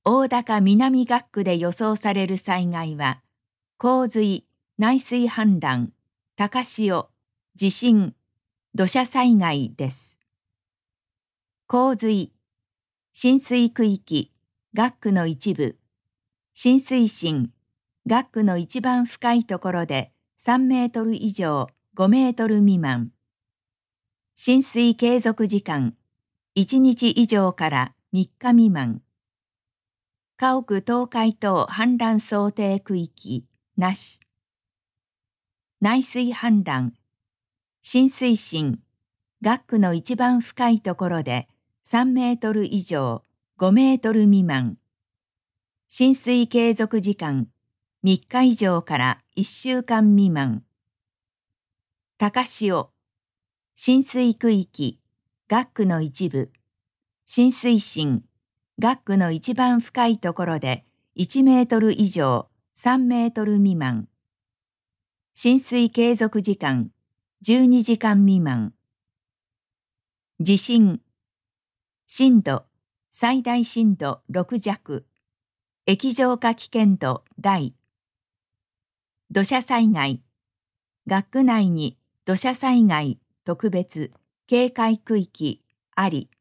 大高南学区で予想される災害は、洪水、内水氾濫、高潮、地震、土砂災害です。洪水、浸水区域、学区の一部、浸水深、学区の一番深いところで3メートル以上5メートル未満。浸水継続時間、1日以上から3日未満。家屋倒壊等氾濫想定区域、なし。内水氾濫、浸水深、学区の一番深いところで3メートル以上5メートル未満。浸水継続時間、3日以上から1週間未満。高潮、浸水区域、学区の一部、浸水深、学区の一番深いところで1メートル以上3メートル未満。浸水継続時間、12時間未満。地震、震度、最大震度6弱。液状化危険度大。土砂災害、学区内に土砂災害特別警戒区域あり。